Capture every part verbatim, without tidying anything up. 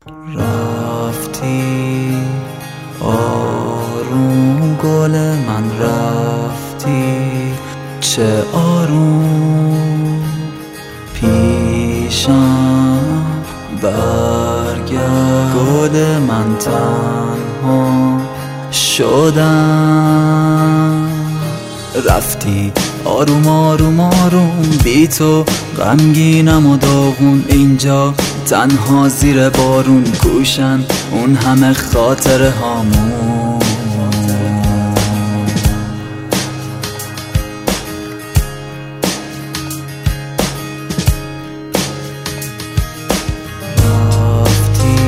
رفتی آروم گل من، رفتی چه آروم پیشم برگرد. گل من تنها شدم، رفتی آروم آروم آروم بی تو، غمگینم و داغون اینجا تنها زیر بارون، گوشن اون همه خاطره هامون. رفتی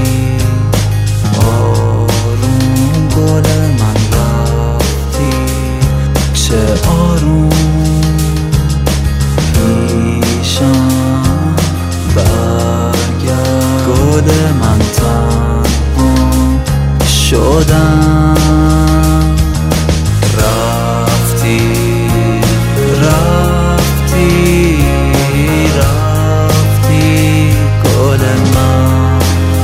آروم گل من، رفتی چه آروم پیشم برگرد. گل من تنها شدم، رفتی رفتی رفتی گل من.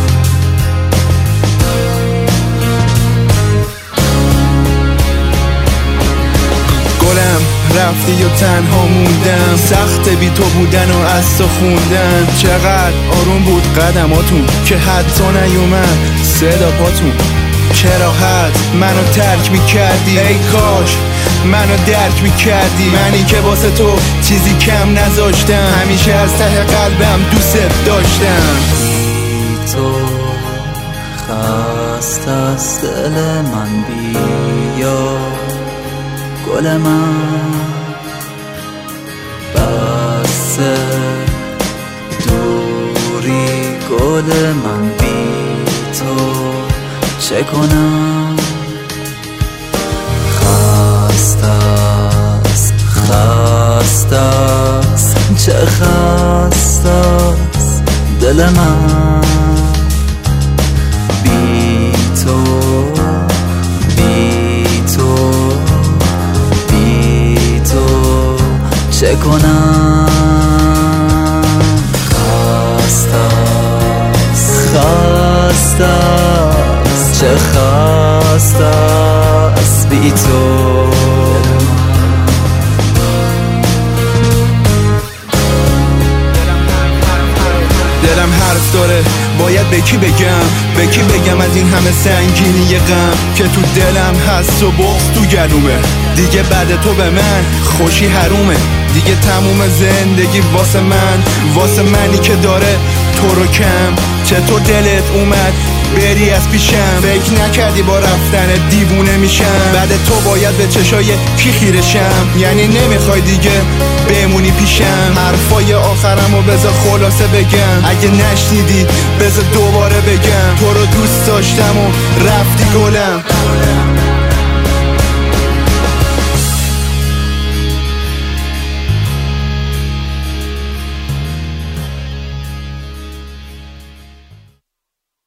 گلم رفتی و تنها موندم، سخت بی تو بودن و از تو خوندن. چقدر آروم بود قدماتون که حتی نیومد صدا پاتون. چه راحت منو ترک میکردی، ای کاش منو درک میکردی. منی که واسه تو چیزی کم نذاشتم، همیشه از ته قلبم دوست داشتم. بی تو خسته است دل من، بیا گل من. بس دوری گل من، بی تو چه کنم. خسته است خسته است چه خسته است دل من، بی تو بی تو بی تو چه کنم. خسته است خسته است چه خسته است بی تو. دلم حرف داره باید به کی بگم، به کی بگم از این همه سنگینی غم که تو دلم هست و بغض تو گلومه. دیگه بعد تو به من خوشی حرومه، دیگه تموم زندگی واسه من، واسه منی که داره تو رو کم. چطور دلت اومد بری از پیشم، فکر نکردی با رفتن دیوونه میشم. بعد تو باید به چشای کی خیرشم، یعنی نمیخوای دیگه بمونی پیشم. حرفای آخرمو بذار خلاصه بگم، اگه نشنیدی بذار دوباره بگم. تو رو دوست داشتم و رفتی گلم.